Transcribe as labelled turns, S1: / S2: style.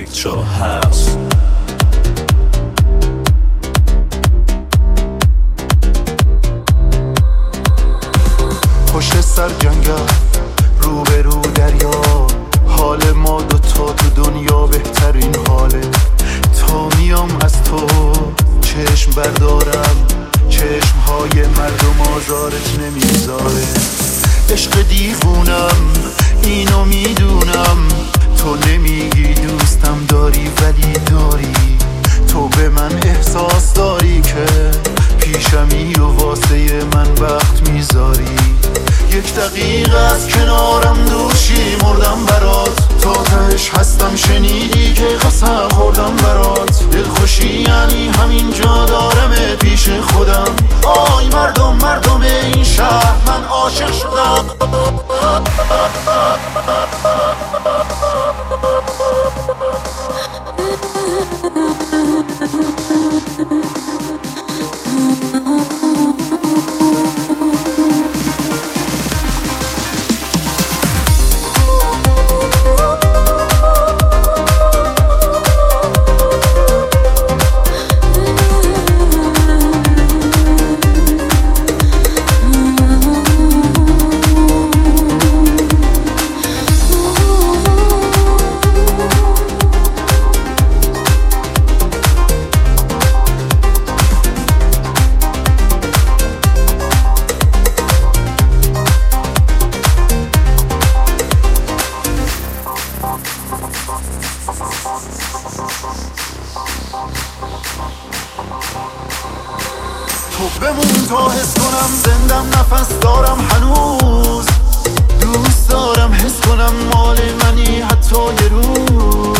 S1: الکترو هاوس.
S2: پشت سر جنگل روبرو دریا، حال ما دوتا تو دنیا بهترین حاله. تا میام از تو چشم بردارم، چشمهای مردم آزارت نمیذاره. عشق دیوونم اینو میدونم، تو نمیگی دوستم داری ولی داری. تو به من احساس داری که پیشمی و واسه من وقت میذاری. یک دقیقه از کنارم دوشی مردم برات، تا تهش هستم شنیدی که قسم خوردم برات. دلخوشی یعنی همین جا دارم پیش خودم. آی مردم این شهر من عاشق شدم. تو بمون تا حس کنم زندم، نفس دارم هنوز. دوست دارم حس کنم مال منی حتی یه روز.